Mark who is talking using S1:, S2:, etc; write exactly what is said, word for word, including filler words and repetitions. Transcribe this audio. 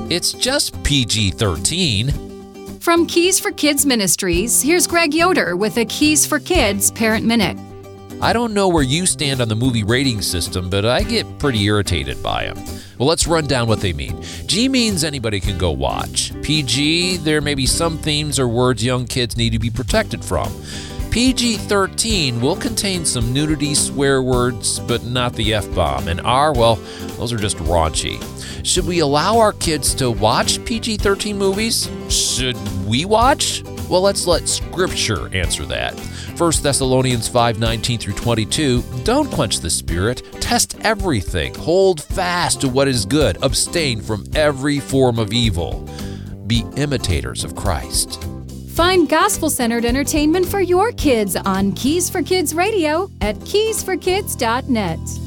S1: It's just P G thirteen.
S2: From Keys for Kids Ministries, here's Greg Yoder with a Keys for Kids Parent Minute.
S1: I don't know where you stand on the movie rating system, but I get pretty irritated by them. Well, let's run down what they mean. G means anybody can go watch. P G, there may be some themes or words young kids need to be protected from. P G thirteen will contain some nudity, swear words, but not the F-bomb. And R, well, those are just raunchy. Should we allow our kids to watch P G thirteen movies? Should we watch? Well, let's let Scripture answer that. First Thessalonians five nineteen through twenty-two, don't quench the spirit, test everything, hold fast to what is good, abstain from every form of evil. Be imitators of Christ.
S2: Find gospel-centered entertainment for your kids on Keys for Kids Radio at keys for kids dot net.